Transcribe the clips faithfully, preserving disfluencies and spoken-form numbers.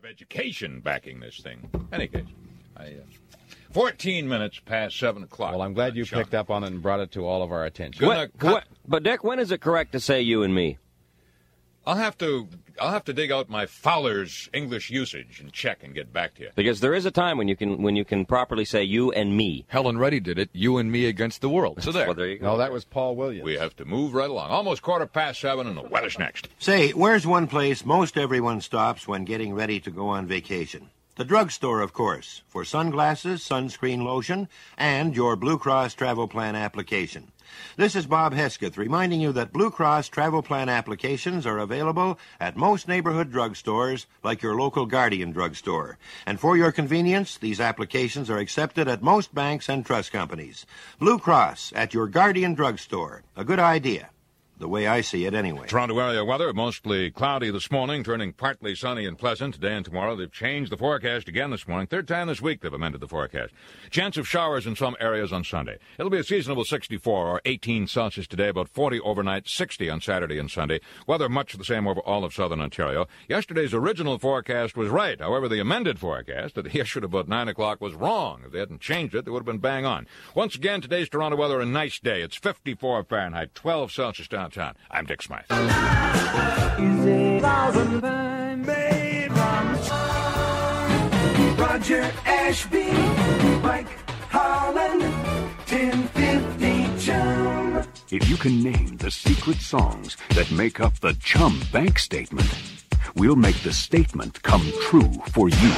of education backing this thing. In any case, I, uh, fourteen minutes past seven o'clock. Well, I'm glad you Sean. picked up on it and brought it to all of our attention. What, what, but, Dick, when is it correct to say you and me? I'll have to I'll have to dig out my Fowler's English usage and check and get back to you. Because there is a time when you can when you can properly say you and me. Helen Reddy did it, you and me against the world. So there. Well, there you go. No, that was Paul Williams. We have to move right along. Almost quarter past seven, and the weather's next. Say, where's one place most everyone stops when getting ready to go on vacation? The drugstore, of course, for sunglasses, sunscreen lotion, and your Blue Cross travel plan application. This is Bob Hesketh reminding you that Blue Cross travel plan applications are available at most neighborhood drugstores like your local Guardian drugstore. And for your convenience, these applications are accepted at most banks and trust companies. Blue Cross at your Guardian drugstore. A good idea. The way I see it, anyway. Toronto area weather, mostly cloudy this morning, turning partly sunny and pleasant today and tomorrow. They've changed the forecast again this morning. Third time this week they've amended the forecast. Chance of showers in some areas on Sunday. It'll be a seasonable sixty-four or eighteen Celsius today, about forty overnight, sixty on Saturday and Sunday. Weather much the same over all of southern Ontario. Yesterday's original forecast was right. However, the amended forecast that he issued about nine o'clock was wrong. If they hadn't changed it, they would have been bang on. Once again, today's Toronto weather, a nice day. It's fifty-four Fahrenheit, twelve Celsius downtown. I'm Dick Smythe. Roger Ashby, Mike Holland, ten fifty Chum. If you can name the secret songs that make up the Chum Bank Statement, we'll make the statement come true for you.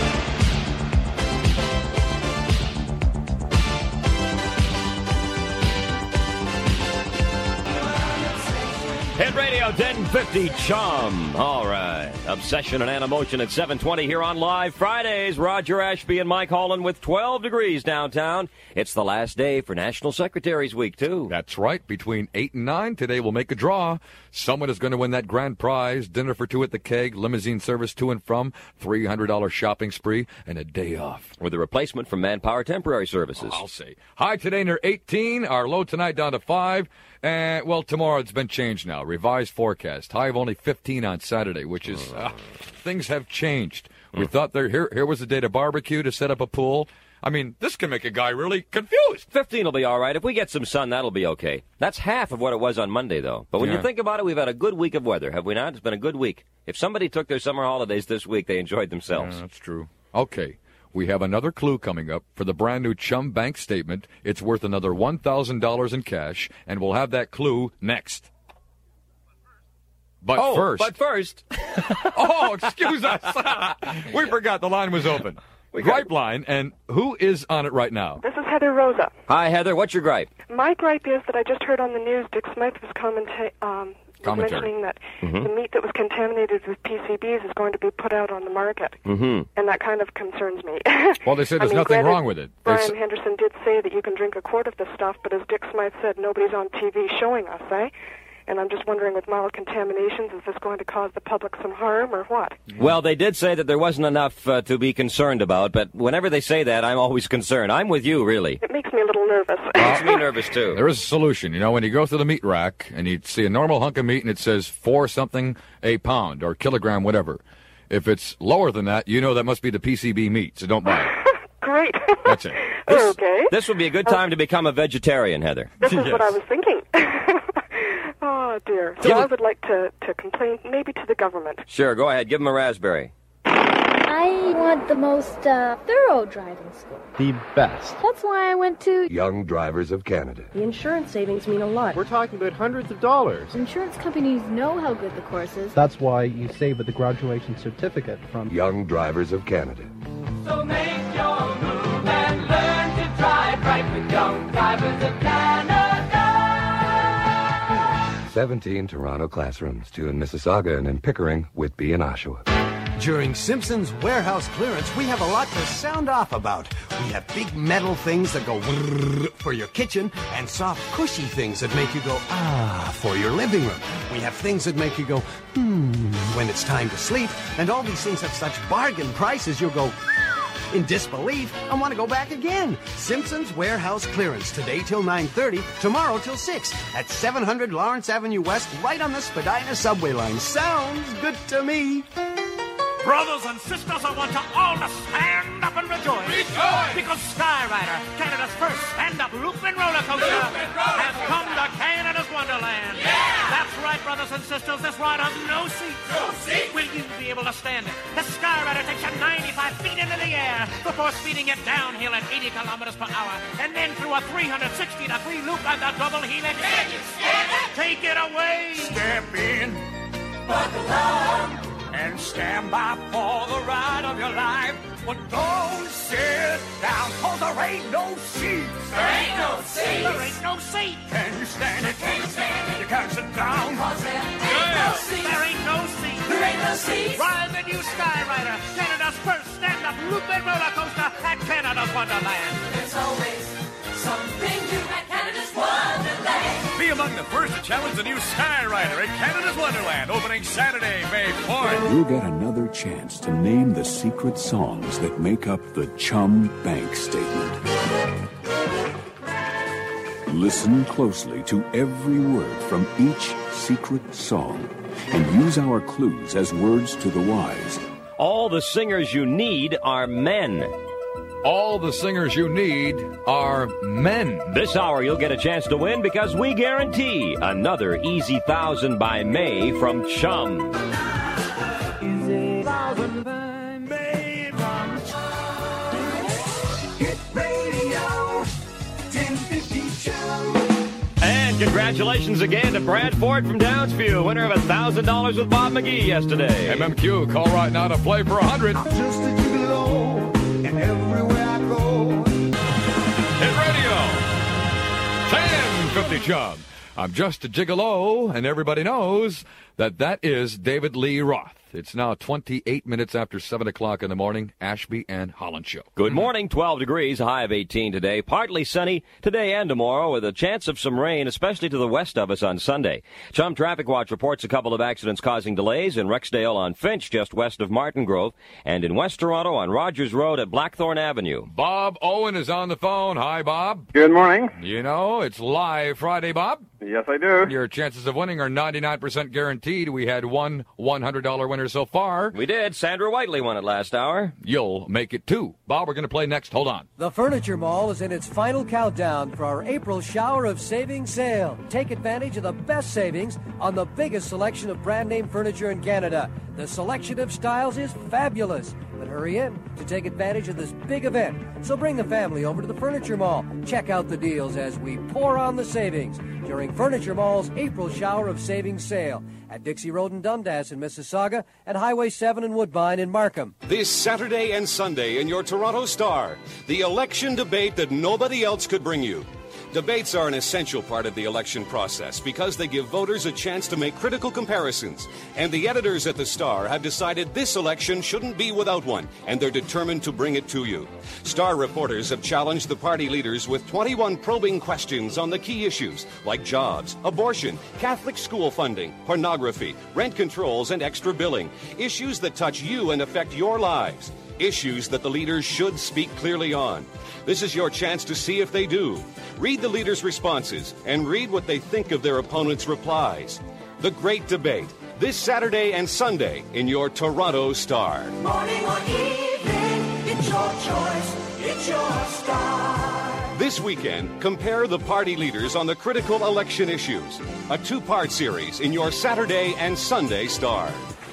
Hit Radio ten fifty Chum. All right. Obsession and Animotion at seven twenty here on Live Fridays. Roger Ashby and Mike Holland with twelve degrees downtown. It's the last day for National Secretaries Week, too. That's right. Between eight and nine, today we'll make a draw. Someone is going to win that grand prize, dinner for two at the Keg, limousine service to and from, three hundred dollars shopping spree, and a day off. With a replacement from Manpower Temporary Services. Oh, I'll say. High today near eighteen. Our low tonight down to five. And, well, tomorrow it's been changed now. Revised forecast. High of only fifteen on Saturday, which is, uh, things have changed. We thought there here here was a day to barbecue, to set up a pool. I mean, this can make a guy really confused. fifteen will be all right. If we get some sun, that'll be okay. That's half of what it was on Monday, though. But when Yeah. you think about it, we've had a good week of weather, have we not? It's been a good week. If somebody took their summer holidays this week, they enjoyed themselves. Yeah, that's true. Okay. We have another clue coming up for the brand new Chum Bank Statement. It's worth another one thousand dollars in cash, and we'll have that clue next. But oh, first. but first. Oh, excuse us. We forgot the line was open. We got- Gripe line, and who is on it right now? This is Heather Rosa. Hi, Heather. What's your gripe? My gripe is that I just heard on the news Dick Smith was commenta- um, was Commentary. mentioning that Mhm. the meat that was contaminated with P C Bs is going to be put out on the market. Mm-hmm. And that kind of concerns me. Well, they said I there's mean, nothing granted, wrong with it. They Brian s- Henderson did say that you can drink a quart of the stuff, but as Dick Smythe said, nobody's on T V showing us, eh? And I'm just wondering, with mild contaminations, is this going to cause the public some harm or what? Well, they did say that there wasn't enough uh, to be concerned about, but whenever they say that, I'm always concerned. I'm with you, really. It makes me a little nervous. Makes me nervous, too. There is a solution. You know, when you go through the meat rack and you see a normal hunk of meat and it says four something a pound or kilogram, whatever. If it's lower than that, you know that must be the P C B meat, so don't buy it. Great. That's it. This, Okay. This would be a good time to become a vegetarian, Heather. This is Yes. what I was thinking. Oh, dear. So Give I it- would like to, to complain maybe to the government. Sure, go ahead. Give him a raspberry. I want the most uh, thorough driving school. The best. That's why I went to... Young Drivers of Canada. The insurance savings mean a lot. We're talking about hundreds of dollars. Insurance companies know how good the course is. That's why you save with the graduation certificate from Young Drivers of Canada. So make your move and learn to drive right with Young Drivers of Canada. seventeen Toronto classrooms, two in Mississauga and in Pickering, Whitby and Oshawa. During Simpson's warehouse clearance, we have a lot to sound off about. We have big metal things that go whirr for your kitchen and soft, cushy things that make you go ah for your living room. We have things that make you go hmm when it's time to sleep, and all these things have such bargain prices you'll go in disbelief and want to go back again. Simpson's warehouse clearance today till nine thirty, tomorrow till six at seven hundred Lawrence Avenue West, right on the Spadina subway line. Sounds good to me. Brothers and sisters, I want you all to stand up and rejoice. Rejoice! Because Skyrider, Canada's first stand-up loop-in roller coaster, loop roller has come to Canada's Wonderland. Yeah! That's right, brothers and sisters, this ride has no seats. No seats? Will you be able to stand it? The Skyrider takes you ninety-five feet into the air before speeding it downhill at eighty kilometers per hour, and then through a three hundred sixty degree loop on the double helix. Can you stand it? Take it away. Step in. Buckle up. And stand by for the ride of your life. But don't sit down, cause there ain't no seats. There ain't no seats. There ain't no seat. Can you stand it? Can you stand it? You can't sit down. Cause there ain't yeah. no seats. There ain't no seats. There ain't no seats. Ride the new Skyrider, Canada's first stand-up loop-in roller coaster at Canada's Wonderland. There's always something new at Canada's Wonderland. Be among the first to challenge the new Skyrider at Canada's Wonderland, opening Saturday, May fourth. You'll get another chance to name the secret songs that make up the Chum Bank Statement. Listen closely to every word from each secret song and use our clues as words to the wise. All the singers you need are men. All the singers you need are men. This hour you'll get a chance to win because we guarantee another easy thousand by May from Chum. Easy thousand by May from Chum. Hit radio, ten fifty Chum. And congratulations again to Brad Ford from Downsview, winner of one thousand dollars with Bob McGee yesterday. M M Q, call right now to play for one hundred. I'm just a gigolo. Everywhere I go. Hit radio. ten fifty Chum. I'm just a gigolo, and everybody knows that that is David Lee Roth. It's now twenty-eight minutes after seven o'clock in the morning. Ashby and Holland Show. Good morning. twelve degrees, a high of eighteen today. Partly sunny today and tomorrow with a chance of some rain, especially to the west of us on Sunday. Chum Traffic Watch reports a couple of accidents causing delays in Rexdale on Finch, just west of Martin Grove, and in West Toronto on Rogers Road at Blackthorn Avenue. Bob Owen is on the phone. Hi, Bob. Good morning. You know, it's live Friday, Bob. Yes, I do. Your chances of winning are ninety-nine percent guaranteed. We had one one hundred dollars winner so far. We did. Sandra Whiteley won it last hour. You'll make it two. Bob, we're going to play next. Hold on. The Furniture Mall is in its final countdown for our April shower of savings sale. Take advantage of the best savings on the biggest selection of brand name furniture in Canada. The selection of styles is fabulous. But hurry in to take advantage of this big event. So bring the family over to the Furniture Mall. Check out the deals as we pour on the savings during Furniture Mall's April Shower of Savings sale at Dixie Road in Dundas in Mississauga and Highway seven in Woodbine in Markham. This Saturday and Sunday in your Toronto Star, the election debate that nobody else could bring you. Debates are an essential part of the election process because they give voters a chance to make critical comparisons. And the editors at the Star have decided this election shouldn't be without one, and they're determined to bring it to you. Star reporters have challenged the party leaders with twenty-one probing questions on the key issues like jobs, abortion, Catholic school funding, pornography, rent controls, and extra billing. Issues that touch you and affect your lives. Issues that the leaders should speak clearly on. This is your chance to see if they do. Read the leaders' responses and read what they think of their opponents' replies. The Great Debate, this Saturday and Sunday in your Toronto Star. Morning or evening, it's your choice, it's your Star. This weekend, compare the party leaders on the critical election issues. A two-part series in your Saturday and Sunday Star.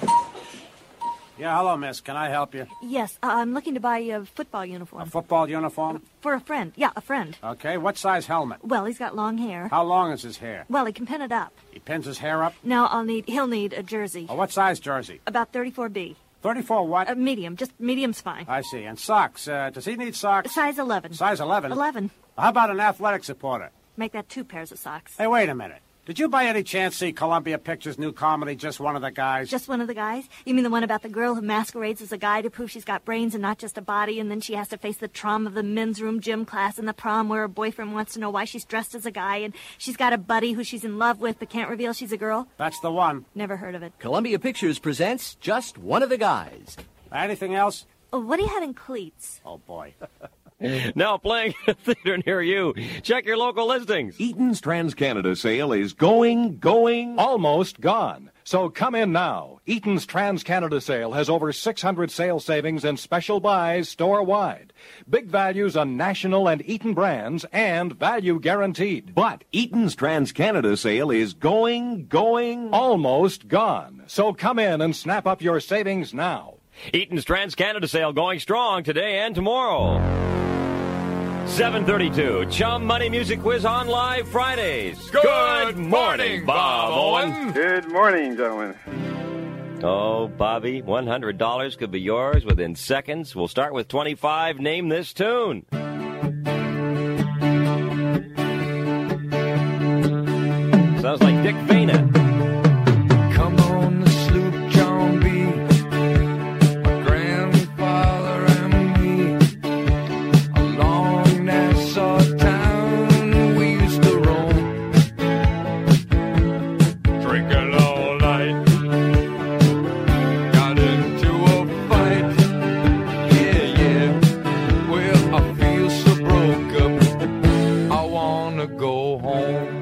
Yeah, hello, miss. Can I help you? Yes, uh, I'm looking to buy a football uniform. A football uniform? For a friend. Yeah, a friend. Okay, what size helmet? Well, he's got long hair. How long is his hair? Well, he can pin it up. He pins his hair up? No, I'll need, he'll need a jersey. Oh, what size jersey? About thirty-four B. thirty-four what? Uh, medium, just medium's fine. I see. And socks, uh, does he need socks? Size eleven. Size eleven? eleven. How about an athletic supporter? Make that two pairs of socks. Hey, wait a minute. Did you by any chance see Columbia Pictures' new comedy, Just One of the Guys? Just One of the Guys? You mean the one about the girl who masquerades as a guy to prove she's got brains and not just a body, and then she has to face the trauma of the men's room gym class and the prom where her boyfriend wants to know why she's dressed as a guy, and she's got a buddy who she's in love with but can't reveal she's a girl? That's the one. Never heard of it. Columbia Pictures presents Just One of the Guys. Anything else? Oh, what do you have in cleats? Oh, boy. Now playing at a theater near you. Check your local listings. Eaton's Trans-Canada sale is going, going, almost gone. So come in now. Eaton's Trans-Canada sale has over six hundred sales savings and special buys store-wide. Big values on national and Eaton brands and value guaranteed. But Eaton's Trans-Canada sale is going, going, almost gone. So come in and snap up your savings now. Eaton's Trans-Canada sale going strong today and tomorrow. seven thirty-two, Chum Money Music Quiz on live Fridays. Good, Good morning, morning, Bob Bob Owen. Owen. Good morning, gentlemen. Oh, Bobby, one hundred dollars could be yours within seconds. We'll start with twenty-five. Name this tune. Sounds like Dick Vena. Come on the sloop, John B. My grandfather and me. Along Nassau town we used to roam. Drinking all night. Got into a fight. Yeah, yeah. Well, I feel so broke up. I wanna go home.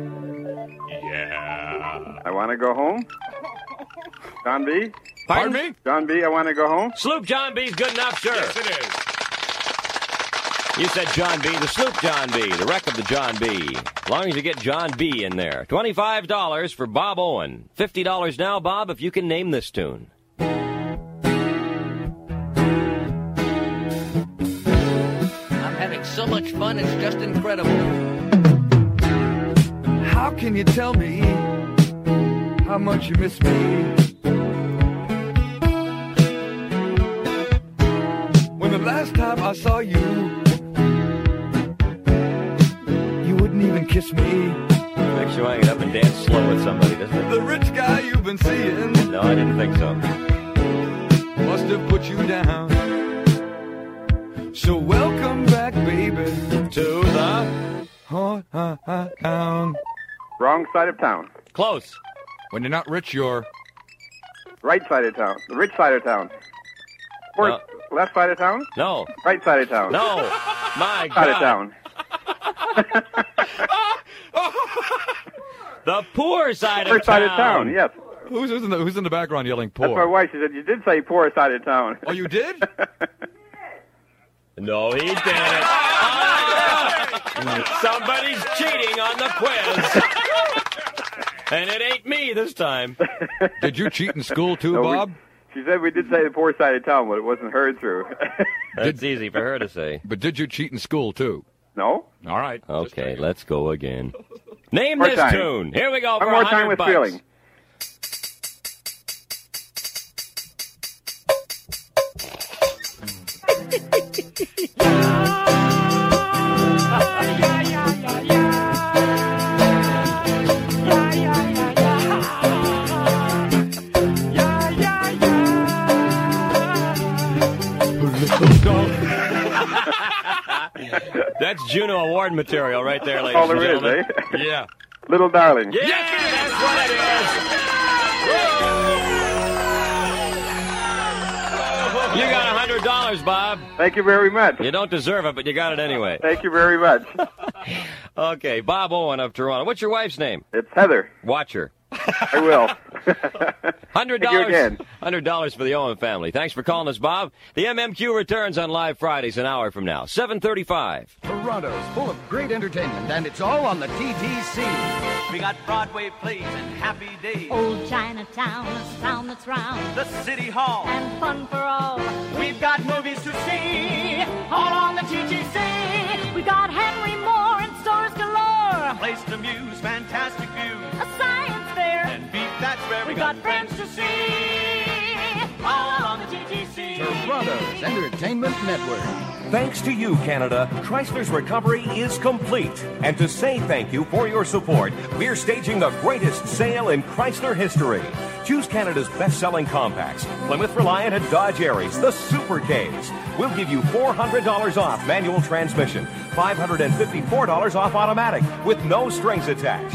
I want to go home. John B? Pardon me? John B, I want to go home. Sloop John B's good enough, sir. Yes, it is. You said John B, the Sloop John B, the wreck of the John B. As long as you get John B in there. twenty-five dollars for Bob Owen. fifty dollars now, Bob, if you can name this tune. I'm having so much fun, it's just incredible. How can you tell me how much you miss me? When the last time I saw you, you wouldn't even kiss me. Makes you want to get up and dance slow with somebody, doesn't it? The rich guy you've been seeing, No, I didn't think so. must have put you down. So welcome back, baby, To the oh, uh, uh, town. Wrong side of town. Close. When you're not rich, you're Right side of town. The rich side of town. Or No. left side of town? No. Right side of town. No. My Side of God. town. The poor side of Poor side of town, yes. who's, who's in the who's in the background yelling That's my poor? wife. She said, you did say poor side of town. Oh, you did? No, he didn't. Oh, somebody's cheating on the quiz. And it ain't me this time. Did you cheat in school too, No, we- Bob? She said we did say the poor side of town, but it wasn't heard through. That's easy for her to say. But did you cheat in school too? No? All right. Okay, let's go again. Name More this time. tune. Here we go One for more a hundred time with bucks. feeling. That's Juno Award material right there, ladies All and there is, gentlemen. eh? Yeah. Little darling. Yeah, that's what it is. You got a hundred dollars, Bob. Thank you very much. You don't deserve it, but you got it anyway. Thank you very much. Okay, Bob Owen of Toronto. What's your wife's name? It's Heather. Watch her. I will. Hundred Thank you dollars. again. Hundred dollars for the Owen family. Thanks for calling us, Bob. The M M Q returns on Live Fridays an hour from now. Seven thirty-five. Toronto's full of great entertainment, and it's all on the T T C. We got Broadway plays and happy days. Old Chinatown, a town that's round. The City Hall. And fun for all. We've got movies to see. All on the T T C. We got Henry Moore and stores galore. A place to muse, fantastic views. A science fair. And beef, that's where we, We got friends to see. All on the T T C. Toronto's Entertainment Network. Thanks to you, Canada, Chrysler's recovery is complete. And to say thank you for your support, we're staging the greatest sale in Chrysler history. Choose Canada's best-selling compacts, Plymouth Reliant and Dodge Aries, the Super Ks. We'll give you four hundred dollars off manual transmission, five hundred fifty-four dollars off automatic, with no strings attached.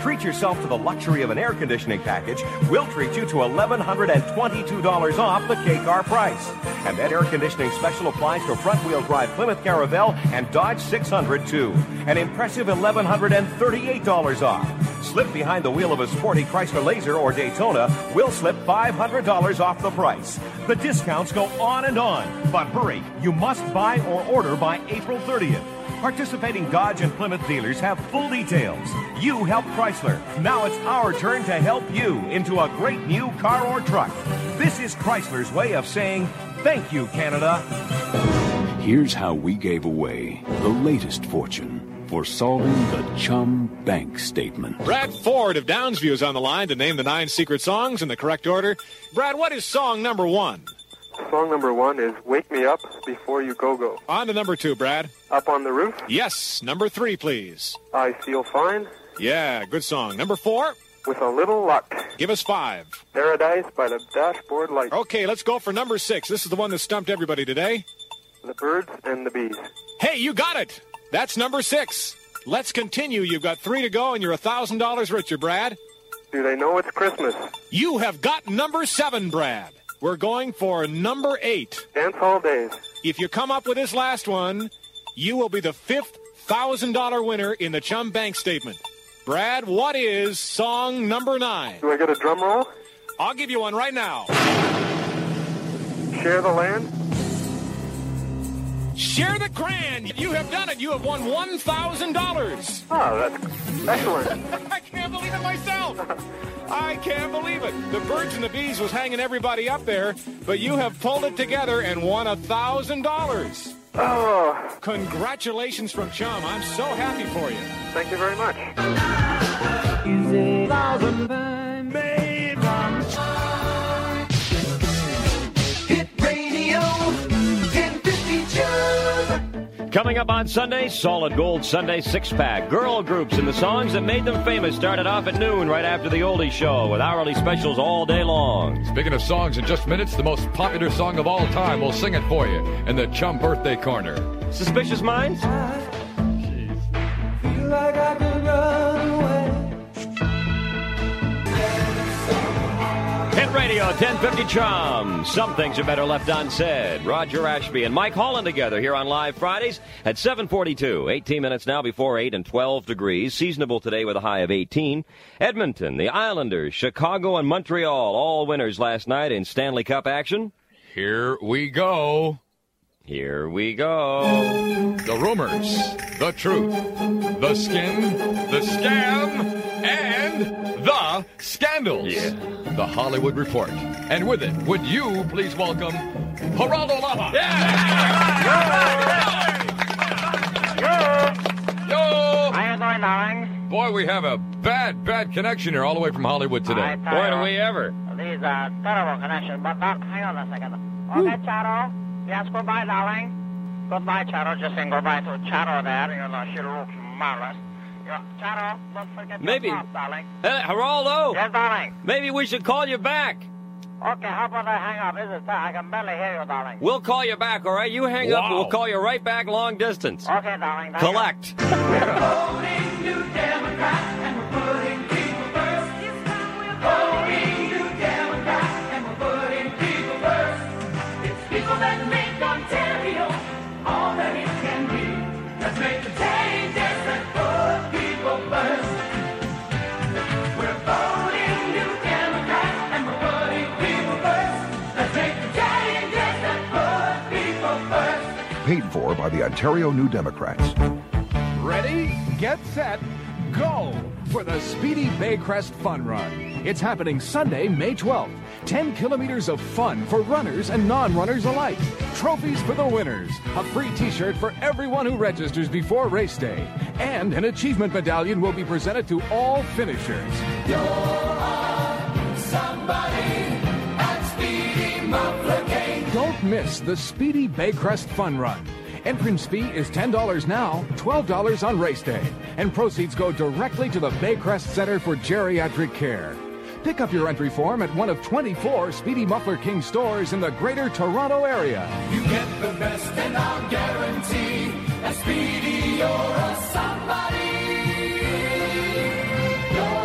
treat yourself to the luxury of an air conditioning package, we'll treat you to one thousand one hundred twenty-two dollars off the K-Car price. And that air conditioning special applies to front-wheel drive Plymouth Caravelle and Dodge six hundred too. An impressive one thousand one hundred thirty-eight dollars off. Slip behind the wheel of a sporty Chrysler Laser or Daytona, we'll slip five hundred dollars off the price. The discounts go on and on. But hurry, you must buy or order by April thirtieth. Participating Dodge and Plymouth dealers have full details. You help Chrysler. Now it's our turn to help you into a great new car or truck. This is Chrysler's way of saying, thank you, Canada. Here's how we gave away the latest fortune for solving the Chum Bank statement. Brad Ford of Downsview is on the line to name the nine secret songs in the correct order. Brad, what is song number one? Song number one is Wake Me Up Before You Go Go. On to number two, Brad. Up on the Roof. Yes. Number three, please. I Feel Fine. Yeah, good song. Number four. With a Little Luck. Give us five. Paradise by the Dashboard Light. Okay, let's go for number six. This is the one that stumped everybody today. The Birds and the Bees. Hey, you got it. That's number six. Let's continue. You've got three to go, and you're one thousand dollars richer, Brad. Do they know it's Christmas? You have got number seven, Brad. We're going for number eight. Dance Hall Days. If you come up with this last one, you will be the fifth one thousand dollars winner in the Chum Bank statement. Brad, what is song number nine? Do I get a drum roll? I'll give you one right now. Share the Land. Share the grand. You have done it. You have won one thousand dollars. Oh, that's excellent. I can't believe it myself. I can't believe it. The Birds and the Bees was hanging everybody up there, but you have pulled it together and won one thousand dollars. Oh. Congratulations from Chum. I'm so happy for you. Thank you very much. Made from Hit Radio ten fifty Chum. Coming up on Sunday, Solid Gold Sunday six-pack. Girl groups and the songs that made them famous started off at noon right after the Oldie Show with hourly specials all day long. Speaking of songs, in just minutes, the most popular song of all time. We'll sing it for you in the Chum Birthday Corner. Suspicious Minds? Feel like I could run away. Hit Radio ten fifty Chum. Some things are better left unsaid. Roger Ashby and Mike Holland together here on Live Fridays at seven forty-two. eighteen minutes now before eight and twelve degrees. Seasonable today with a high of eighteen. Edmonton, the Islanders, Chicago, and Montreal, all winners last night in Stanley Cup action. Here we go. Here we go. The rumors, the truth, the skin, the scam, and the scandals. Yeah. The Hollywood Report. And with it, would you please welcome Geraldo Lava? Yeah! Yo! Yo! How you doing, darling? Boy, we have a bad, bad connection here all the way from Hollywood today. Boy, do we ever. These are terrible connections, but uh, hang on a second. Okay, Charo. Yes, goodbye, darling. Goodbye, Charo. Just saying goodbye to Charo there. You know, she looks marvelous. Charo, don't forget Maybe. your mouth, darling. Hey, Geraldo. Yes, darling. Maybe we should call you back. Okay, how about I hang up? This is I can barely hear you, darling. We'll call you back, all right? You hang Wow. up, and we'll call you right back long distance. Okay, darling. Collect. We're voting New Democrat and we're putting people first. We're voting New Democrat and we're putting people first. It's people that make Ontario all that it can be. Let's make the changes that put people first. We're voting New Democrat and we're putting people first. Let's make the changes that put people first. Paid for by the Ontario New Democrats. Ready, get set, go for the Speedy Baycrest Fun Run. It's happening Sunday, May twelfth. ten kilometers of fun for runners and non-runners alike. Trophies for the winners. A free t-shirt for everyone who registers before race day. And an achievement medallion will be presented to all finishers. You're on somebody at Speedy Mufflercade. Don't miss the Speedy Baycrest Fun Run. Entrance fee is ten dollars now, twelve dollars on race day. And proceeds go directly to the Baycrest Center for Geriatric Care. Pick up your entry form at one of twenty-four Speedy Muffler King stores in the Greater Toronto area. You get the best and I'll guarantee at Speedy you're a somebody. You're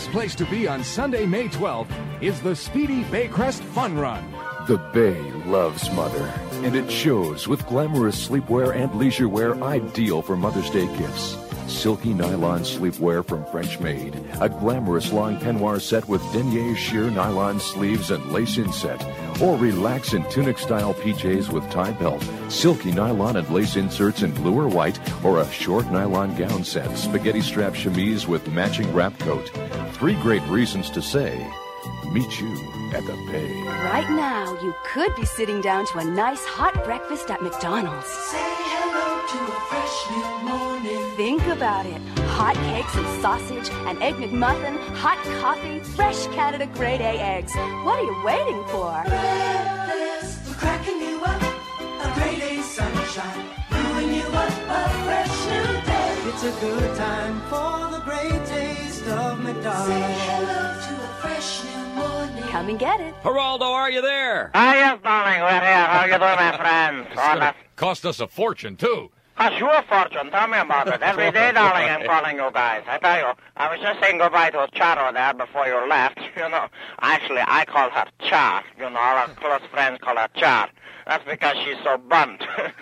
best place to be on Sunday, May twelfth is the Speedy Baycrest Fun Run. The Bay loves Mother, and it shows with glamorous sleepwear and leisure wear ideal for Mother's Day gifts. Silky nylon sleepwear from French Maid, a glamorous long peignoir set with denier sheer nylon sleeves and lace inset, or relax in tunic-style P Js with tie belt, silky nylon and lace inserts in blue or white, or a short nylon gown set, spaghetti strap chemise with matching wrap coat. Three great reasons to say, meet you at the Bay. Right now, you could be sitting down to a nice hot breakfast at McDonald's. Say hello to a fresh new morning. Think about it. Hot cakes and sausage, an Egg McMuffin, hot coffee, fresh Canada Grade A eggs. What are you waiting for? Breakfast, we're cracking you up. A Grade A sunshine, brewing you up a fresh new day. It's a good time for the great taste of McDonald's. Say hello to a fresh new morning. Come and get it. Geraldo, are you there? Ah, yes, darling, we're here. How you doing, my friend? It's gonna cost us a fortune, too. Cost you a fortune. Tell me about it. Every day, darling, I'm calling you guys. I tell you, I was just saying goodbye to Charo there before you left. You know, actually, I call her Char. You know, our close friends call her Char. That's because she's so blunt.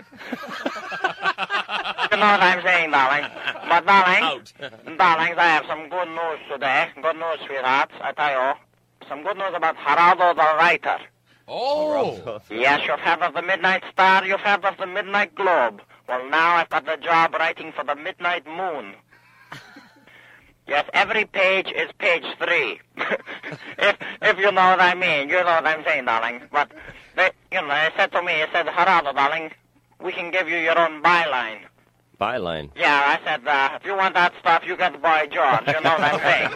You know what I'm saying, darling? But, darling, darlings, I have some good news today. Good news, sweethearts. I tell you, some good news about Geraldo the writer. Oh! Yes, you've heard of the Midnight Star, you've heard of the Midnight Globe. Well, now I've got the job writing for the Midnight Moon. Yes, every page is page three. if if you know what I mean, you know what I'm saying, darling. But, they, you know, they said to me, they said, Geraldo, darling, we can give you your own byline. Byline. Yeah, I said, uh, if you want that stuff, you get Boy George. You know what I'm saying?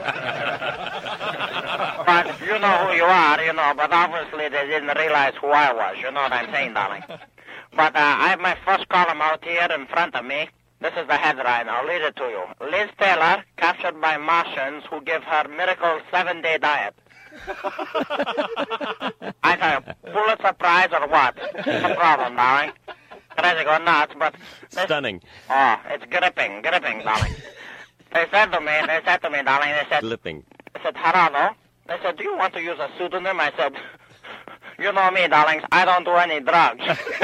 But you know who you are, you know, but obviously they didn't realize who I was. You know what I'm saying, darling? But uh, I have my first column out here in front of me. This is the headline. I'll read it to you. Liz Taylor captured by Martians who give her miracle seven-day diet. I tell you, Pulitzer Prize or what? What's the problem, darling? Crazy go nuts, but... This, Stunning. Oh, it's gripping, gripping, darling. They said to me, they said to me, darling, they said... Gripping. They said, Geraldo, they said, do you want to use a pseudonym? I said, you know me, darlings, I don't do any drugs.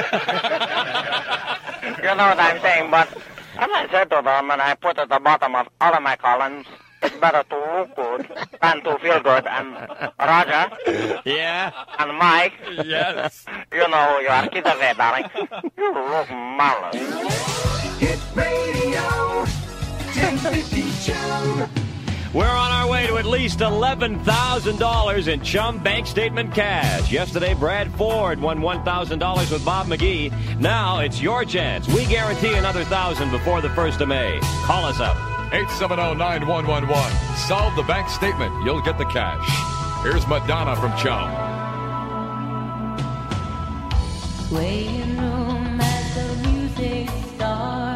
You know what I'm saying, but... And I said to them, and I put at the bottom of all of my columns, it's better to look good than to feel good. And Roger. Yeah. And Mike. Yes. You know who you are. Get away, darling. You look marvelous. Hit radio, ten fifty Chum. We're on our way to at least eleven thousand dollars in Chum Bank Statement cash. Yesterday, Brad Ford won one thousand dollars with Bob McGee. Now it's your chance. We guarantee another one thousand dollars before the first of May. Call us up. eight seven zero, nine one one one. Solve the bank statement. You'll get the cash. Here's Madonna from Chum. Swaying room as the music starts.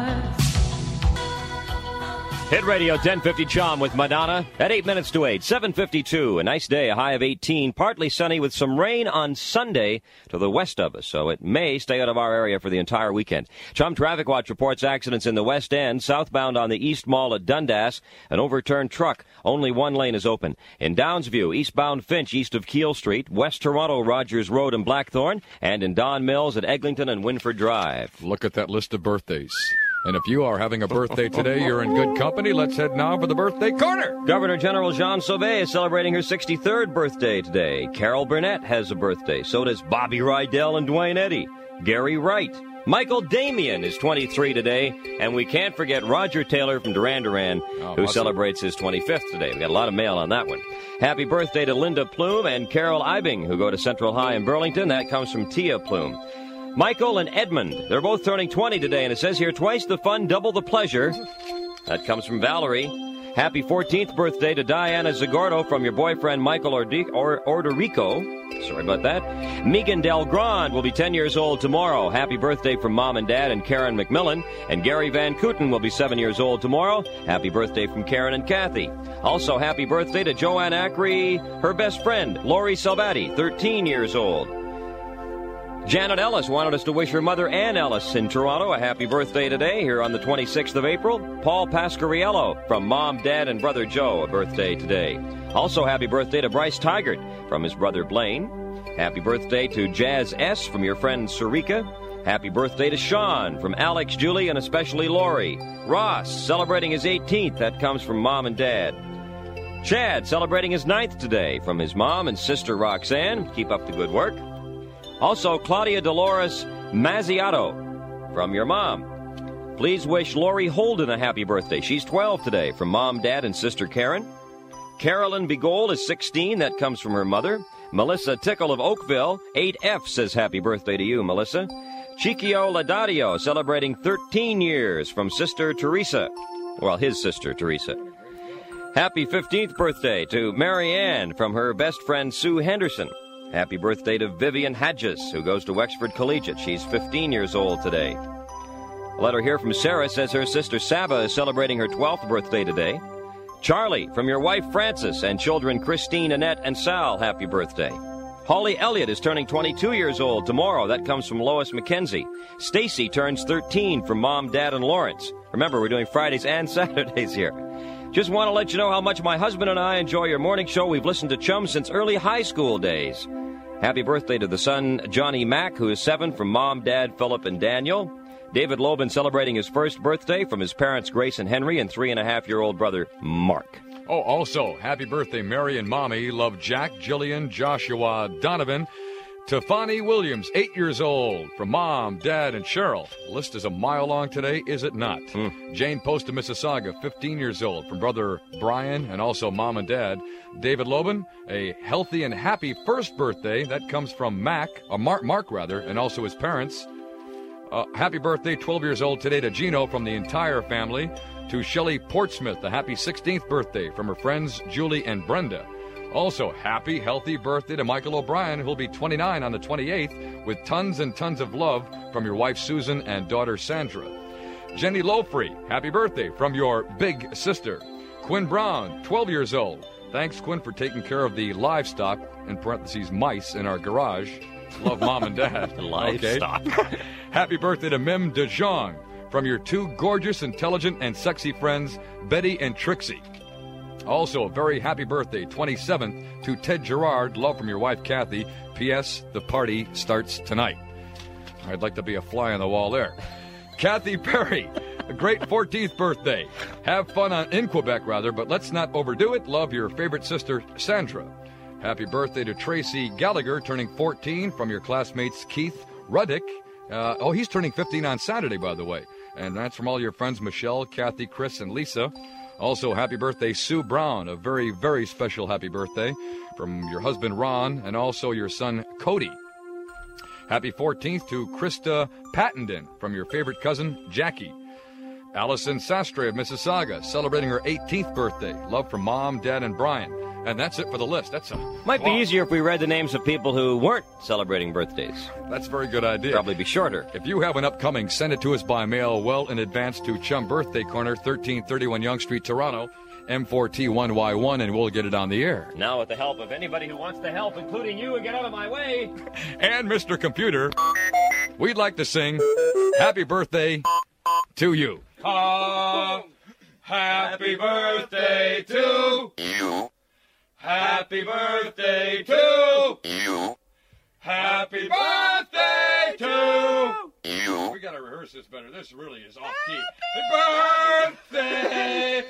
Hit Radio ten fifty Chum with Madonna at eight minutes to eight, seven fifty-two. A nice day, a high of eighteen, partly sunny with some rain on Sunday to the west of us, so it may stay out of our area for the entire weekend. Chum Traffic Watch reports accidents in the West End, southbound on the East Mall at Dundas, an overturned truck. Only one lane is open. In Downsview, eastbound Finch, east of Keele Street, West Toronto, Rogers Road and Blackthorn, and in Don Mills at Eglinton and Winford Drive. Look at that list of birthdays. And if you are having a birthday today, you're in good company. Let's head now for the Birthday Corner. Governor General Jean Sauvé is celebrating her sixty-third birthday today. Carol Burnett has a birthday. So does Bobby Rydell and Dwayne Eddy. Gary Wright. Michael Damian is twenty-three today. And we can't forget Roger Taylor from Duran Duran, Oh, who awesome. celebrates his twenty-fifth today. We got a lot of mail on that one. Happy birthday to Linda Plume and Carol Eibing, who go to Central High in Burlington. That comes from Tia Plume. Michael and Edmund, they're both turning twenty today, and it says here, twice the fun, double the pleasure. That comes from Valerie. Happy fourteenth birthday to Diana Zagordo from your boyfriend Michael Ordi- or- Orderico. Sorry about that. Megan Del Grand will be ten years old tomorrow. Happy birthday from Mom and Dad and Karen McMillan. And Gary Van Kooten will be seven years old tomorrow. Happy birthday from Karen and Kathy. Also, happy birthday to Joanne Acri, her best friend, Lori Salvati, thirteen years old. Janet Ellis wanted us to wish her mother, Ann Ellis, in Toronto, a happy birthday today, here on the twenty-sixth of April. Paul Pasquariello from Mom, Dad, and Brother Joe, a birthday today. Also, happy birthday to Bryce Tigert from his brother Blaine. Happy birthday to Jazz S. from your friend Sarika. Happy birthday to Sean from Alex, Julie, and especially Lori. Ross, celebrating his eighteenth. That comes from Mom and Dad. Chad, celebrating his ninth today from his mom and sister Roxanne. Keep up the good work. Also, Claudia Dolores Mazziato from your mom. Please wish Lori Holden a happy birthday. She's twelve today from Mom, Dad, and sister Karen. Carolyn Begold is sixteen. That comes from her mother. Melissa Tickle of Oakville, eight F, says happy birthday to you, Melissa. Chiquio Ladadio, celebrating thirteen years from sister Teresa. Well, his sister Teresa. Happy fifteenth birthday to Mary Ann from her best friend Sue Henderson. Happy birthday to Vivian Hadges, who goes to Wexford Collegiate. She's fifteen years old today. A letter here from Sarah says her sister Saba is celebrating her twelfth birthday today. Charlie, from your wife Frances and children Christine, Annette, and Sal, happy birthday. Holly Elliott is turning twenty-two years old tomorrow. That comes from Lois McKenzie. Stacy turns thirteen from Mom, Dad, and Lawrence. Remember, we're doing Fridays and Saturdays here. Just want to let you know how much my husband and I enjoy your morning show. We've listened to Chum since early high school days. Happy birthday to the son, Johnny Mack, who is seven, from Mom, Dad, Philip, and Daniel. David Loban celebrating his first birthday from his parents, Grace and Henry, and three-and-a-half-year-old brother, Mark. Oh, also, happy birthday, Mary and Mommy. Love Jack, Jillian, Joshua, Donovan. Tefani Williams, eight years old, from Mom, Dad, and Cheryl. The list is a mile long today, is it not? Mm. Jane Post of Mississauga, fifteen years old, from brother Brian and also Mom and Dad. David Loban, a healthy and happy first birthday. That comes from Mac, or Mark, Mark rather, and also his parents. Uh, happy birthday, twelve years old today, to Gino from the entire family. To Shelley Portsmouth, a happy sixteenth birthday from her friends Julie and Brenda. Also, happy, healthy birthday to Michael O'Brien, who'll be twenty-nine on the twenty-eighth, with tons and tons of love from your wife Susan and daughter Sandra. Jenny Lofrey, happy birthday from your big sister. Quinn Brown, twelve years old. Thanks, Quinn, for taking care of the livestock, in parentheses, mice, in our garage. Love Mom and Dad. Livestock. Okay. Happy birthday to Mim DeJong from your two gorgeous, intelligent, and sexy friends, Betty and Trixie. Also, a very happy birthday, twenty-seventh, to Ted Gerard. Love from your wife, Kathy. P S. The party starts tonight. I'd like to be a fly on the wall there. Kathy Perry, a great fourteenth birthday. Have fun on, in Quebec, rather, but let's not overdo it. Love your favorite sister, Sandra. Happy birthday to Tracy Gallagher, turning fourteen, from your classmates, Keith Ruddick. Uh, oh, he's turning fifteen on Saturday, by the way. And that's from all your friends, Michelle, Kathy, Chris, and Lisa. Also, happy birthday, Sue Brown. A very, very special happy birthday from your husband, Ron, and also your son, Cody. Happy fourteenth to Krista Pattenden from your favorite cousin, Jackie. Allison Sastre of Mississauga, celebrating her eighteenth birthday. Love from Mom, Dad, and Brian. And that's it for the list. That's a Might wow. be easier if we read the names of people who weren't celebrating birthdays. That's a very good idea. Probably be shorter. If you have an upcoming, send it to us by mail well in advance to Chum Birthday Corner, thirteen thirty-one Yonge Street, Toronto, M four T one Y one, and we'll get it on the air. Now, with the help of anybody who wants to help, including you, and get out of my way. And Mister Computer, we'd like to sing happy birthday to you. Oh, happy birthday to you. Happy birthday to you. Happy birthday to you. We got to rehearse this better. This really is off key. Happy birthday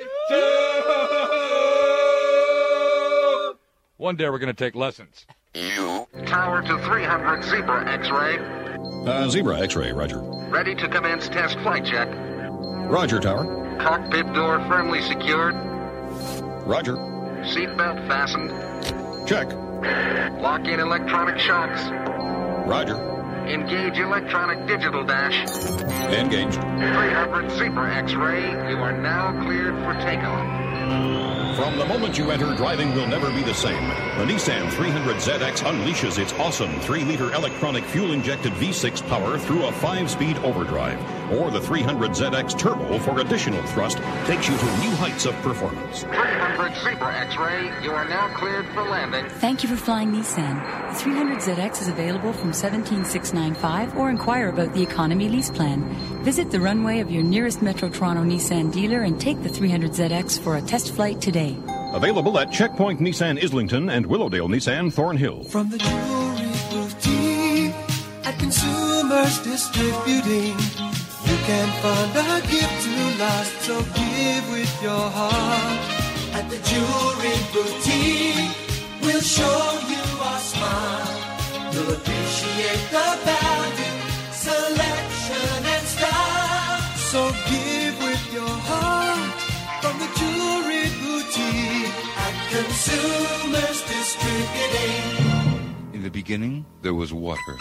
to One day we're going to take lessons. You. Tower to three hundred Zebra X-ray. Uh, Zebra X-ray, roger. Ready to commence test flight check. Roger, Tower. Cockpit door firmly secured. Roger. Seatbelt fastened. Check. Lock in electronic shocks. Roger. Engage electronic digital dash. Engaged. three hundred Zebra X-ray. You are now cleared for takeoff. From the moment you enter, driving will never be the same. The Nissan three hundred Z X unleashes its awesome three liter electronic fuel-injected V six power through a five-speed overdrive. Or the three hundred Z X Turbo for additional thrust takes you to new heights of performance. three hundred Zebra X-Ray, you are now cleared for landing. Thank you for flying Nissan. The three hundred Z X is available from seventeen thousand six hundred ninety-five or inquire about the economy lease plan. Visit the runway of your nearest Metro Toronto Nissan dealer and take the three hundred Z X for a test flight today. Available at Checkpoint Nissan Islington and Willowdale Nissan Thornhill. From the jewelry boutique at Consumers Distributing, you can find a gift to last, so give with your heart. At the jewelry boutique, we'll show you our smile. You'll appreciate the value, selection, and style. So give with your heart from the jewelry boutique at Consumers Distributing. In the beginning, there was water.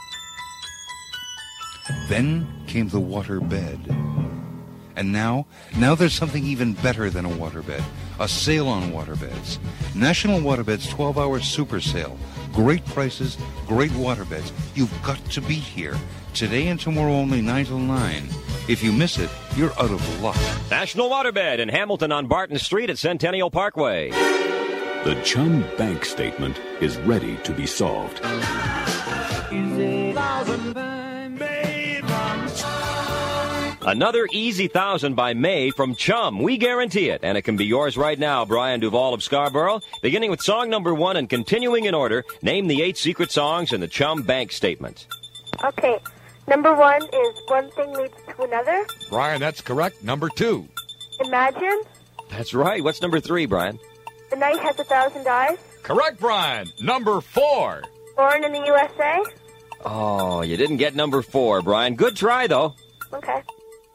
Then came the water bed. And now, now there's something even better than a waterbed. A sale on waterbeds. National Waterbeds twelve-hour super sale. Great prices, great waterbeds. You've got to be here. Today and tomorrow only nine till nine. If you miss it, you're out of luck. National Waterbed in Hamilton on Barton Street at Centennial Parkway. The Chum Bank statement is ready to be solved. Another easy thousand by May from Chum. We guarantee it, and it can be yours right now. Brian Duvall of Scarborough. Beginning with song number one and continuing in order, name the eight secret songs in the Chum Bank statement. Okay. Number one is One Thing Leads to Another. Brian, that's correct. Number two. Imagine. That's right. What's number three, Brian? The Night Has a Thousand Eyes. Correct, Brian. Number four. Born in the U S A. Oh, you didn't get number four, Brian. Good try, though. Okay.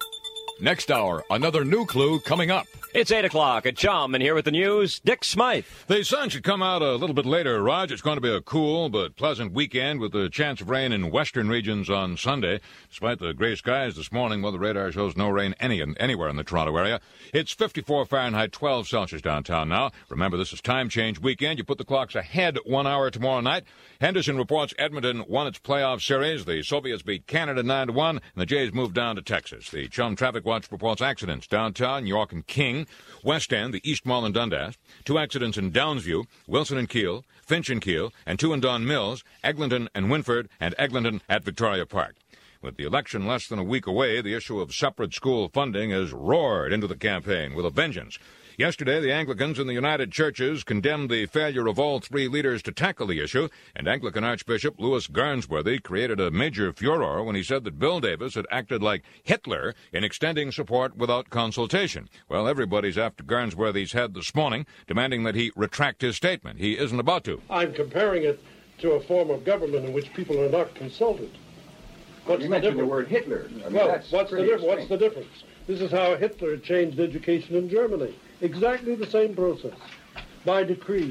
Next hour, another new clue coming up. It's eight o'clock at Chum, and here with the news, Dick Smythe. The sun should come out a little bit later, Raj. It's going to be a cool but pleasant weekend with a chance of rain in western regions on Sunday. Despite the gray skies this morning, weather radar shows no rain any anywhere in the Toronto area. It's fifty-four Fahrenheit, twelve Celsius downtown now. Remember, this is time change weekend. You put the clocks ahead one hour tomorrow night. Henderson reports Edmonton won its playoff series. The Soviets beat Canada nine to one, and the Jays moved down to Texas. The Chum Traffic Watch reports accidents downtown, York and King, West End, the East Mall and Dundas, two accidents in Downsview, Wilson and Keele, Finch and Keele, and two in Don Mills, Eglinton and Winford, and Eglinton at Victoria Park. With the election less than a week away, the issue of separate school funding has roared into the campaign with a vengeance. Yesterday, the Anglicans and the United Churches condemned the failure of all three leaders to tackle the issue, and Anglican Archbishop Louis Garnsworthy created a major furor when he said that Bill Davis had acted like Hitler in extending support without consultation. Well, everybody's after Garnsworthy's head this morning, demanding that he retract his statement. He isn't about to. I'm comparing it to a form of government in which people are not consulted. What's you the mentioned difference? the word Hitler. I mean, well, that's what's the, pretty diff- what's extreme. the difference? This is how Hitler changed education in Germany. Exactly the same process, by decree.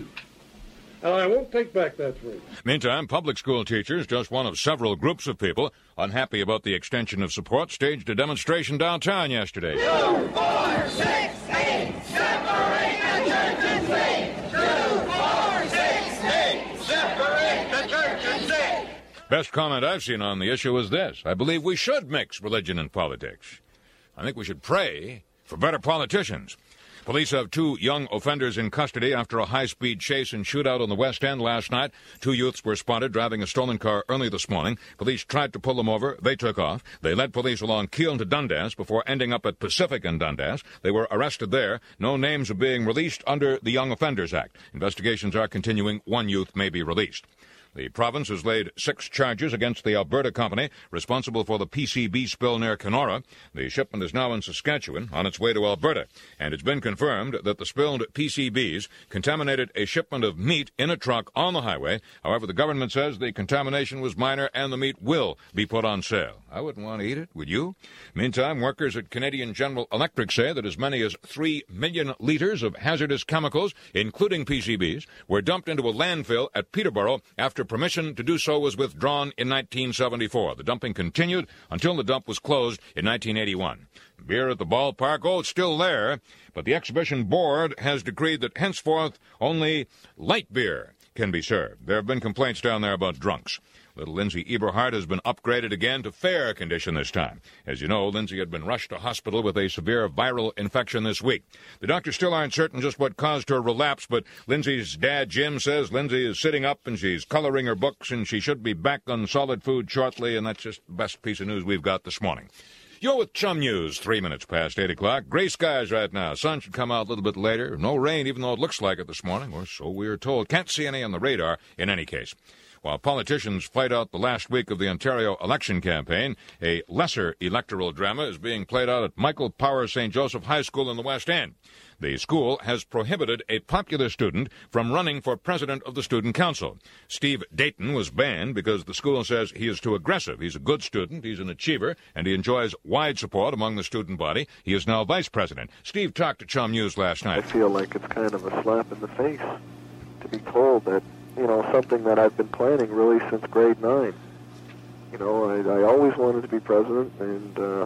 And I won't take back that phrase. Meantime, public school teachers, just one of several groups of people unhappy about the extension of support, staged a demonstration downtown yesterday. Two, four, six, eight, separate the church and state. Two, four, six, eight, separate the church and state. Best comment I've seen on the issue is this: I believe we should mix religion and politics. I think we should pray for better politicians. Police have two young offenders in custody after a high-speed chase and shootout on the West End last night. Two youths were spotted driving a stolen car early this morning. Police tried to pull them over. They took off. They led police along Keele to Dundas before ending up at Pacific in Dundas. They were arrested there. No names are being released under the Young Offenders Act. Investigations are continuing. One youth may be released. The province has laid six charges against the Alberta company responsible for the P C B spill near Kenora. The shipment is now in Saskatchewan on its way to Alberta, and it's been confirmed that the spilled P C Bs contaminated a shipment of meat in a truck on the highway. However, the government says the contamination was minor and the meat will be put on sale. I wouldn't want to eat it, would you? Meantime, workers at Canadian General Electric say that as many as three million litres of hazardous chemicals, including P C Bs, were dumped into a landfill at Peterborough after permission to do so was withdrawn in nineteen seventy-four. The dumping continued until the dump was closed in nineteen eighty-one. Beer at the ballpark, oh, it's still there, but the exhibition board has decreed that henceforth only light beer can be served. There have been complaints down there about drunks. Little Lindsay Eberhardt has been upgraded again to fair condition this time. As you know, Lindsay had been rushed to hospital with a severe viral infection this week. The doctors still aren't certain just what caused her relapse, but Lindsay's dad, Jim, says Lindsay is sitting up and she's coloring her books and she should be back on solid food shortly, and that's just the best piece of news we've got this morning. You're with Chum News, three minutes past eight o'clock. Gray skies right now. Sun should come out a little bit later. No rain, even though it looks like it this morning, or so we are told. Can't see any on the radar in any case. While politicians played out the last week of the Ontario election campaign, a lesser electoral drama is being played out at Michael Power Saint Joseph High School in the West End. The school has prohibited a popular student from running for president of the student council. Steve Dayton was banned because the school says he is too aggressive. He's a good student, he's an achiever, and he enjoys wide support among the student body. He is now vice president. Steve talked to Chum News last night. I feel like it's kind of a slap in the face to be told that, you know, something that I've been planning really since grade nine. You know, I, I always wanted to be president, and uh,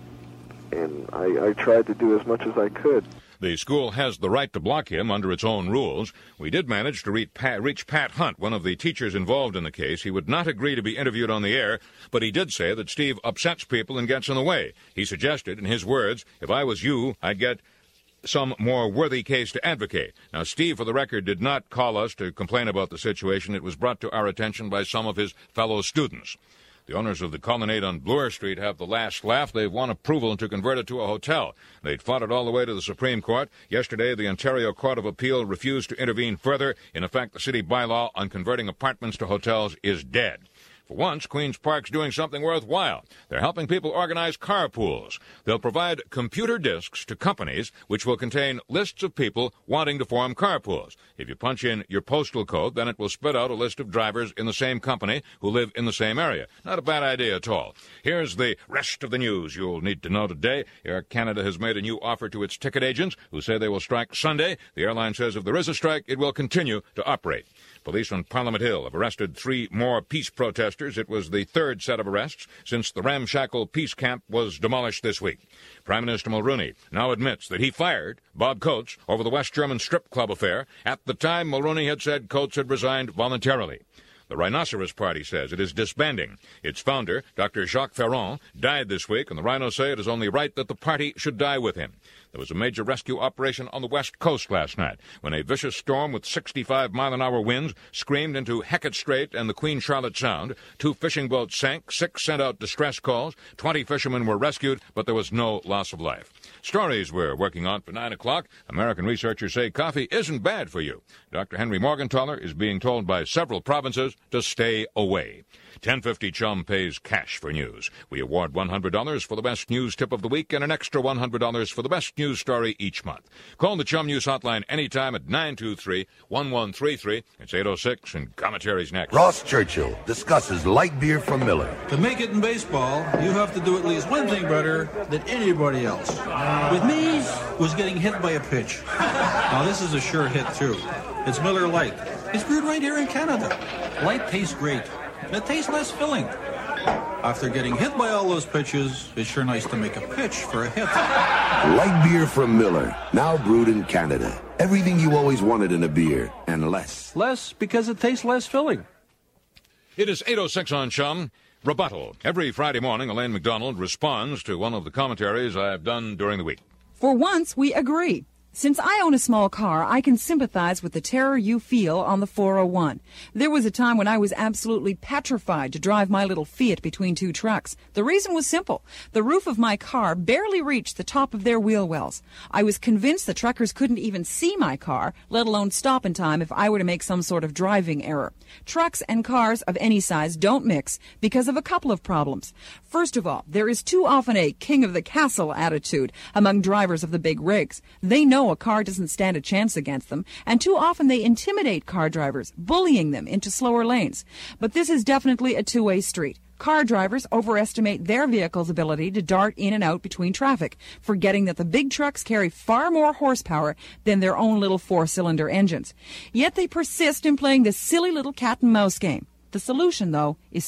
and I, I tried to do as much as I could. The school has the right to block him under its own rules. We did manage to reach Pat, reach Pat Hunt, one of the teachers involved in the case. He would not agree to be interviewed on the air, but he did say that Steve upsets people and gets in the way. He suggested, in his words, if I was you, I'd get some more worthy case to advocate. Now, Steve, for the record, did not call us to complain about the situation. It was brought to our attention by some of his fellow students. The owners of the Colonnade on Bloor Street have the last laugh. They've won approval to convert it to a hotel. They'd fought it all the way to the Supreme Court. Yesterday, the Ontario Court of Appeal refused to intervene further. In effect, the city bylaw on converting apartments to hotels is dead. For once, Queen's Park's doing something worthwhile. They're helping people organize carpools. They'll provide computer disks to companies which will contain lists of people wanting to form carpools. If you punch in your postal code, then it will spit out a list of drivers in the same company who live in the same area. Not a bad idea at all. Here's the rest of the news you'll need to know today. Air Canada has made a new offer to its ticket agents who say they will strike Sunday. The airline says if there is a strike, it will continue to operate. Police on Parliament Hill have arrested three more peace protesters. It was the third set of arrests since the ramshackle peace camp was demolished this week. Prime Minister Mulroney now admits that he fired Bob Coates over the West German strip club affair. At the time, Mulroney had said Coates had resigned voluntarily. The Rhinoceros Party says it is disbanding. Its founder, Doctor Jacques Ferrand, died this week, and the Rhinos say it is only right that the party should die with him. There was a major rescue operation on the west coast last night when a vicious storm with sixty-five mile an hour winds screamed into Hecate Strait and the Queen Charlotte Sound. Two fishing boats sank, six sent out distress calls, twenty fishermen were rescued, but there was no loss of life. Stories we're working on for nine o'clock. American researchers say coffee isn't bad for you. Doctor Henry Morgenthaler is being told by several provinces to stay away. ten fifty Chum pays cash for news. We award one hundred dollars for the best news tip of the week and an extra one hundred dollars for the best news story each month. Call the Chum News hotline anytime at nine two three, one one three three. It's eight oh six, and commentary's next. Ross Churchill discusses light beer from Miller. To make it in baseball, you have to do at least one thing better than anybody else. With me, was getting hit by a pitch. Now, this is a sure hit, too. It's Miller Lite. It's brewed right here in Canada. Light tastes great. It tastes less filling. After getting hit by all those pitches, it's sure nice to make a pitch for a hit. Light beer from Miller, now brewed in Canada. Everything you always wanted in a beer, and less. Less because it tastes less filling. It is eight oh six on Chum. Rebuttal. Every Friday morning, Elaine McDonald responds to one of the commentaries I've done during the week. For once, we agree. Since I own a small car, I can sympathize with the terror you feel on the four oh one. There was a time when I was absolutely petrified to drive my little Fiat between two trucks. The reason was simple. The roof of my car barely reached the top of their wheel wells. I was convinced the truckers couldn't even see my car, let alone stop in time if I were to make some sort of driving error. Trucks and cars of any size don't mix because of a couple of problems. First of all, there is too often a king of the castle attitude among drivers of the big rigs. They know a car doesn't stand a chance against them, and too often they intimidate car drivers, bullying them into slower lanes. But this is definitely a two-way street. Car drivers overestimate their vehicle's ability to dart in and out between traffic, forgetting that the big trucks carry far more horsepower than their own little four-cylinder engines. Yet they persist in playing this silly little cat-and-mouse game. The solution, though, is simple.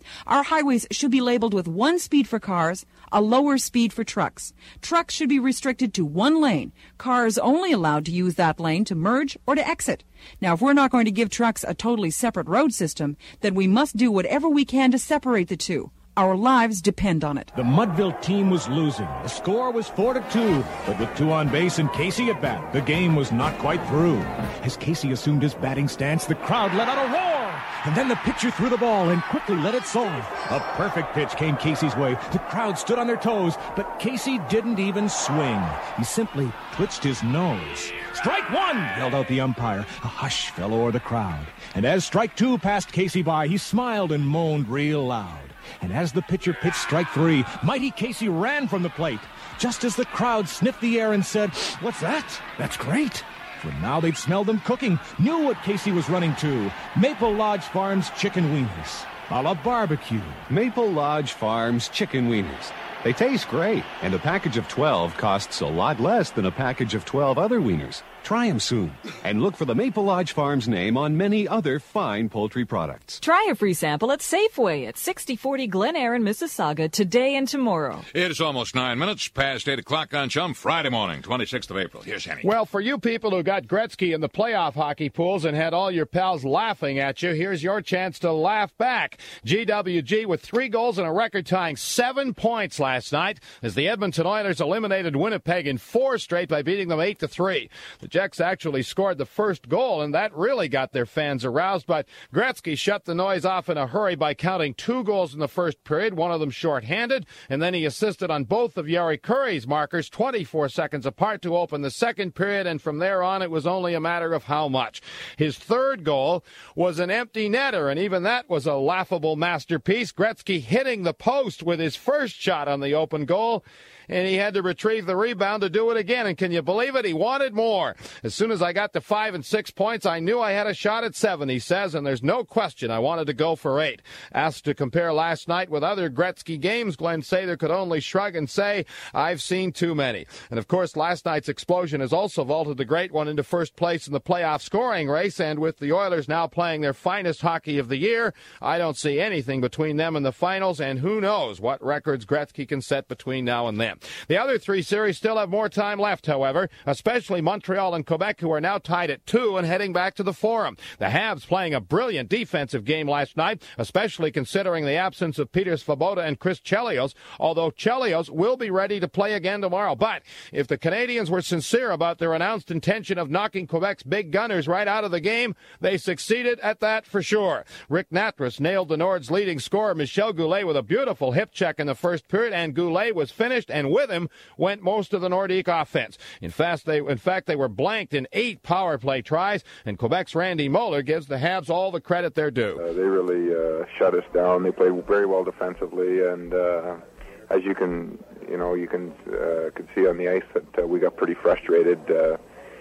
Our highways should be labeled with one speed for cars, a lower speed for trucks. Trucks should be restricted to one lane. Cars only allowed to use that lane to merge or to exit. Now, if we're not going to give trucks a totally separate road system, then we must do whatever we can to separate the two. Our lives depend on it. The Mudville team was losing. The score was four to two, but with two on base and Casey at bat, the game was not quite through. As Casey assumed his batting stance, the crowd let out a roar, and then the pitcher threw the ball and quickly let it soar. A perfect pitch came Casey's way. The crowd stood on their toes, but Casey didn't even swing. He simply twitched his nose. Strike one, yelled out the umpire. A hush fell o'er the crowd, and as strike two passed Casey by, he smiled and moaned real loud. And as the pitcher pitched strike three, mighty Casey ran from the plate, just as the crowd sniffed the air and said, "What's that? That's great." For now they'd smelled them cooking, knew what Casey was running to. Maple Lodge Farms chicken wieners, a la barbecue. Maple Lodge Farms chicken wieners. They taste great, and a package of twelve costs a lot less than a package of twelve other wieners. Try them soon, and look for the Maple Lodge Farms name on many other fine poultry products. Try a free sample at Safeway at sixty forty Glen Eyre, Mississauga, today and tomorrow. It's almost nine minutes past eight o'clock on Chum, Friday morning, twenty-sixth of April. Here's Henny. Well, for you people who got Gretzky in the playoff hockey pools and had all your pals laughing at you, here's your chance to laugh back. G W G with three goals and a record-tying seven points last night as the Edmonton Oilers eliminated Winnipeg in four straight by beating them eight to three. The Jets actually scored the first goal, and that really got their fans aroused, but Gretzky shut the noise off in a hurry by counting two goals in the first period, one of them shorthanded, and then he assisted on both of Jari Kurri's markers twenty-four seconds apart to open the second period, and from there on it was only a matter of how much. His third goal was an empty netter, and even that was a laughable masterpiece. Gretzky hitting the post with his first shot on the open goal, and he had to retrieve the rebound to do it again. And can you believe it? He wanted more. As soon as I got to five and six points, I knew I had a shot at seven, he says, and there's no question I wanted to go for eight. Asked to compare last night with other Gretzky games, Glenn Sather could only shrug and say, "I've seen too many." And, of course, last night's explosion has also vaulted the Great One into first place in the playoff scoring race, and with the Oilers now playing their finest hockey of the year, I don't see anything between them and the finals, and who knows what records Gretzky can set between now and then. The other three series still have more time left, however, especially Montreal and Quebec, who are now tied at two and heading back to the Forum. The Habs playing a brilliant defensive game last night, especially considering the absence of Peter Svoboda and Chris Chelios, although Chelios will be ready to play again tomorrow. But if the Canadians were sincere about their announced intention of knocking Quebec's big gunners right out of the game, they succeeded at that for sure. Rick Natras nailed the Nords' leading scorer, Michel Goulet, with a beautiful hip check in the first period, and Goulet was finished, and with him went most of the Nordique offense. In fact, they, in fact, they were blanked in eight power play tries, and Quebec's Randy Moeller gives the Habs all the credit they're due. Uh, they really uh, shut us down. They played very well defensively, and uh, as you can, you know, you can uh, could see on the ice that uh, we got pretty frustrated. Uh,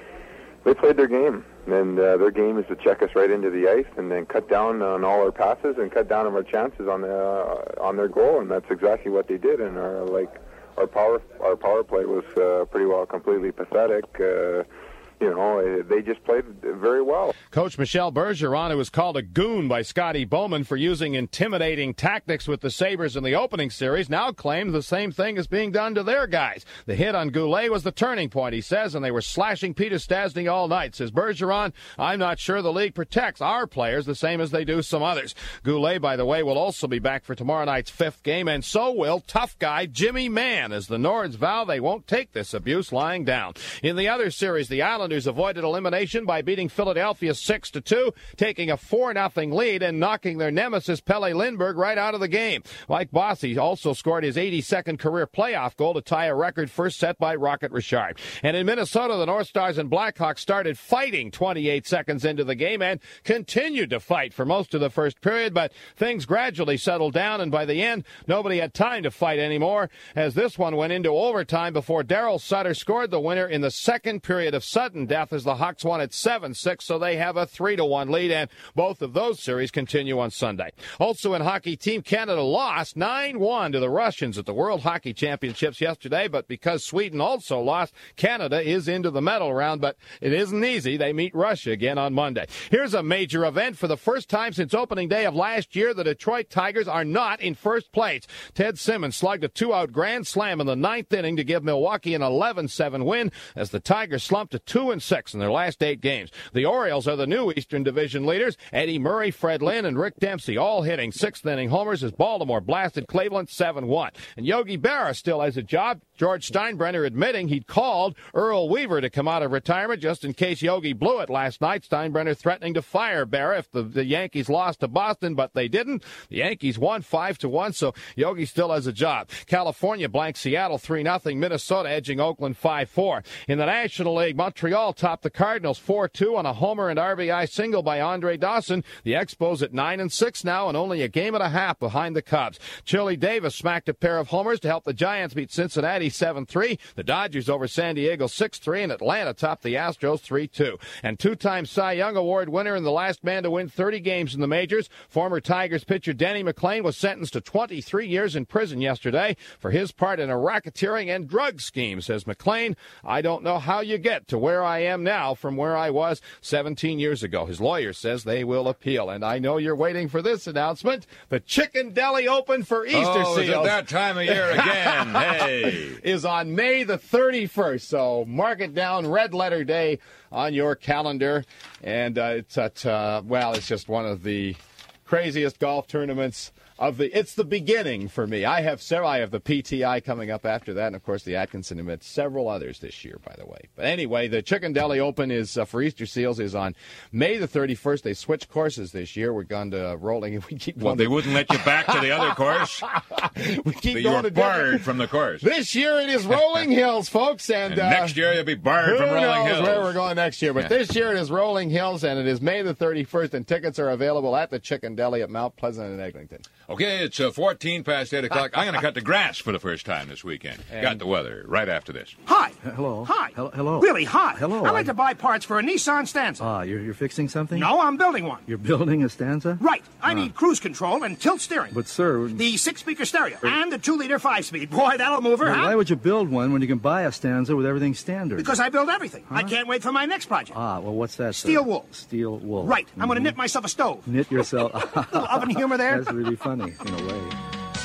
they played their game, and uh, their game is to check us right into the ice and then cut down on all our passes and cut down on our chances on the uh, on their goal, and that's exactly what they did. And our like. Our power, our power play was uh, pretty well completely pathetic. Uh, you know, they just played very well. Coach Michel Bergeron, who was called a goon by Scotty Bowman for using intimidating tactics with the Sabres in the opening series, now claims the same thing is being done to their guys. The hit on Goulet was the turning point, he says, and they were slashing Peter Stastny all night. Says Bergeron, I'm not sure the league protects our players the same as they do some others. Goulet, by the way, will also be back for tomorrow night's fifth game, and so will tough guy Jimmy Mann, as the Nords vow they won't take this abuse lying down. In the other series, the Islanders avoided elimination by beating Philadelphia six to two, taking a four nothing lead and knocking their nemesis Pelle Lindbergh right out of the game. Mike Bossy also scored his eighty-second career playoff goal to tie a record first set by Rocket Richard. And in Minnesota, the North Stars and Blackhawks started fighting twenty-eight seconds into the game and continued to fight for most of the first period, but things gradually settled down, and by the end, nobody had time to fight anymore, as this one went into overtime before Darryl Sutter scored the winner in the second period of sudden sudden death as the Hawks won at seven six, so they have a three to one lead, and both of those series continue on Sunday. Also in hockey, Team Canada lost nine one to the Russians at the World Hockey Championships yesterday, but because Sweden also lost, Canada is into the medal round, but it isn't easy. They meet Russia again on Monday. Here's a major event. For the first time since opening day of last year, the Detroit Tigers are not in first place. Ted Simmons slugged a two-out grand slam in the ninth inning to give Milwaukee an eleven seven win as the Tigers slumped to two and six in their last eight games. The Orioles are the new Eastern Division leaders. Eddie Murray, Fred Lynn, and Rick Dempsey all hitting sixth inning homers as Baltimore blasted Cleveland seven one. And Yogi Berra still has a job. George Steinbrenner admitting he'd called Earl Weaver to come out of retirement just in case Yogi blew it last night. Steinbrenner threatening to fire Berra if the, the Yankees lost to Boston, but they didn't. The Yankees won five to one, so Yogi still has a job. California blanked Seattle three nothing. Minnesota edging Oakland five four. In the National League, Montreal topped the Cardinals four two on a homer and R B I single by Andre Dawson. The Expos at nine and six now and only a game and a half behind the Cubs. Chili Davis smacked a pair of homers to help the Giants beat Cincinnati seven three. The Dodgers over San Diego six three, and Atlanta topped the Astros three two. And two-time Cy Young Award winner and the last man to win thirty games in the majors, former Tigers pitcher Denny McLain was sentenced to twenty-three years in prison yesterday for his part in a racketeering and drug scheme. Says McLain, I don't know how you get to where I am now from where I was seventeen years ago. His lawyer says they will appeal. And I know you're waiting for this announcement. The Chicken Deli Open for Easter oh, Seals. Is it that time of year again? Hey. Is on May the thirty-first. So mark it down, red letter day on your calendar. And uh, it's at, uh, well, it's just one of the craziest golf tournaments of the, it's the beginning for me. I have several. I have the P T I coming up after that, and of course the Atkinson Event. Several others this year, by the way. But anyway, the Chicken Deli Open is uh, for Easter Seals is on May the thirty-first. They switched courses this year. We're going to uh, rolling. We keep well, going they to... wouldn't let you back to the other course. we keep you going were to barred different... from the course. This year it is Rolling Hills, folks, and, and uh, next year you'll be barred who from Rolling knows Hills. Where we're going next year, but Yeah. this year it is Rolling Hills, and it is May the thirty-first, and tickets are available at the Chicken Deli at Mount Pleasant and Eglinton. Okay, it's uh, fourteen past eight o'clock. I'm going to cut the grass for the first time this weekend. And- Got the weather right after this. Hi. Hello. Hi. Hello. Hello. Really, hi. Hello. I'd like to buy parts for a Nissan Stanza. Ah, you're, you're fixing something? No, I'm building one. You're building a Stanza? Right. I Ah. need cruise control and tilt steering. But, sir... The six-speaker stereo and the two-liter five-speed. Boy, that'll move her, Well, huh? why would you build one when you can buy a Stanza with everything standard? Because I build everything. I can't wait for my next project. Ah, well, what's that, sir? Steel wool. Steel wool. Right. I'm going to Mhm. knit myself a stove. Knit yourself... Little oven humor there. That's really funny, in a way.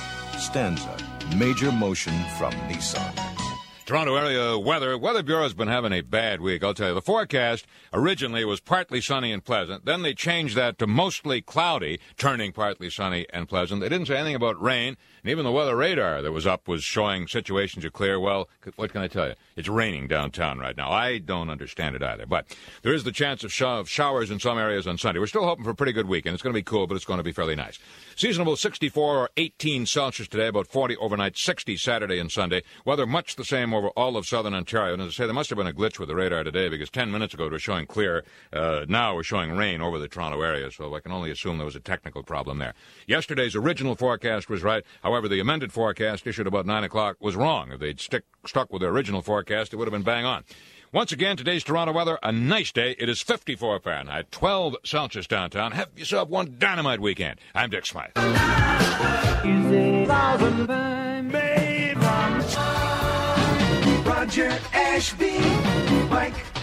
Stanza, major motion from Nissan. Toronto area weather. Weather Bureau's been having a bad week, I'll tell you. The forecast originally was partly sunny and pleasant. Then they changed that to mostly cloudy, turning partly sunny and pleasant. They didn't say anything about rain. And even the weather radar that was up was showing situations are clear. Well, what can I tell you? It's raining downtown right now. I don't understand it either. But there is the chance of, sh- of showers in some areas on Sunday. We're still hoping for a pretty good weekend. It's going to be cool, but it's going to be fairly nice. Seasonable sixty-four or eighteen Celsius today, about forty overnight, sixty Saturday and Sunday. Weather much the same over all of southern Ontario. And as I say, there must have been a glitch with the radar today because ten minutes ago it was showing clear. Uh, now we're showing rain over the Toronto area, so I can only assume there was a technical problem there. Yesterday's original forecast was right. However, the amended forecast issued about nine o'clock was wrong. If they'd stick, stuck with the original forecast, it would have been bang on. Once again, today's Toronto weather, a nice day. It is fifty-four Fahrenheit, twelve Celsius downtown. Have yourself one dynamite weekend. I'm Dick Smythe. Roger Ashby, Mike